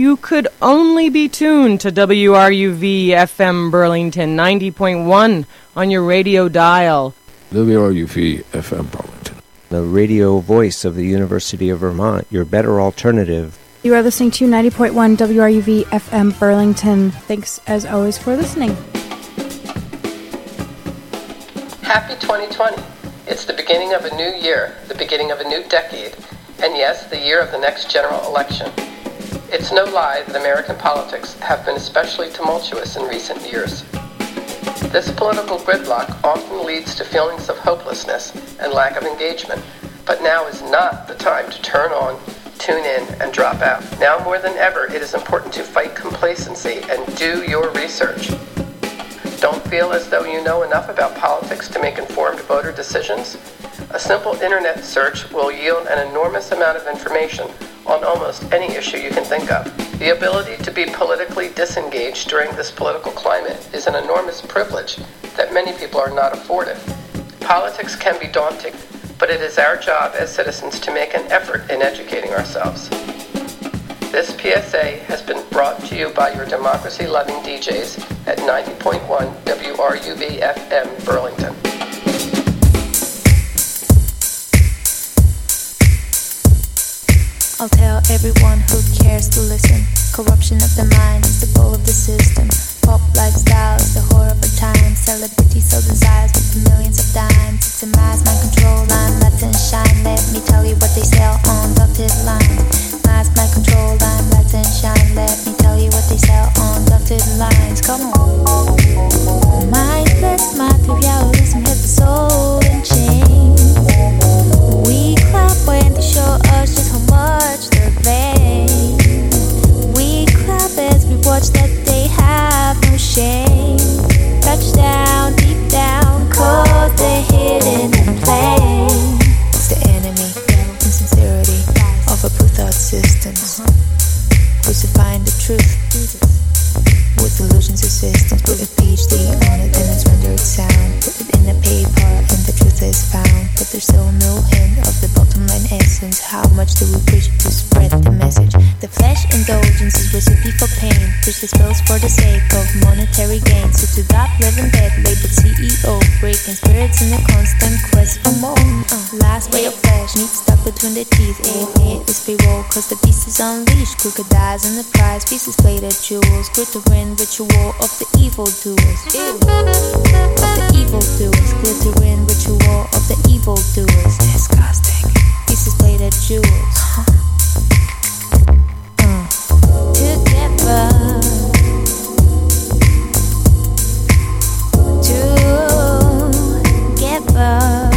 you could only be tuned to WRUV FM Burlington 90.1 on your radio dial. WRUV FM Burlington, the radio voice of the University of Vermont, your better alternative. You are listening to 90.1 WRUV FM Burlington. Thanks, as always, for listening. Happy 2020. It's the beginning of a new year, the beginning of a new decade, and yes, the year of the next general election. It's no lie that American politics have been especially tumultuous in recent years. This political gridlock often leads to feelings of hopelessness and lack of engagement, but now is not the time to turn on, tune in, and drop out. Now more than ever, it is important to fight complacency and do your research. Don't feel as though you know enough about politics to make informed voter decisions? A simple internet search will yield an enormous amount of information on almost any issue you can think of. The ability to be politically disengaged during this political climate is an enormous privilege that many people are not afforded. Politics can be daunting, but it is our job as citizens to make an effort in educating ourselves. This PSA has been brought to you by your democracy-loving DJs at 90.1 WRUV FM Burlington. I'll tell everyone who cares to listen. Corruption of the mind is the goal of the system. Pop lifestyle is the whore of our time. Celebrities sell desires with millions of dimes. It's a mass mind control line, let and shine. Let me tell you what they sell on dotted lines. Mass mind control line, let and shine. Let me tell you what they sell on dotted lines. Come on. Mindless materialism hit the soul in chains. We clap when they show us just how much they're vain. We clap as we watch that they have no shame. Touchdown, deep down, cause they're hidden in plain. It's the enemy, insincerity of our thought systems. Crucifying the truth with illusions of systems. Put a PhD on it and it's rendered sound. Put it in a paper and the truth is found. But there's still no hint of the bottom line essence. How much do we preach to spread the message? The flesh indulgence is recipe for pain. Push the spells for the sake of monetary gain. So to that living dead labeled CEO, breaking spirits in a constant quest for more. Last ray of flesh meets stuck between the teeth. A is pre-roll cause the beast is unleashed. Crocodiles in the prize, pieces plated jewels. Glittering ritual of the evil doers. Of the evil doers. Glittering ritual of the evil doers. Disgusting. Pieces plated jewels. Together. Together.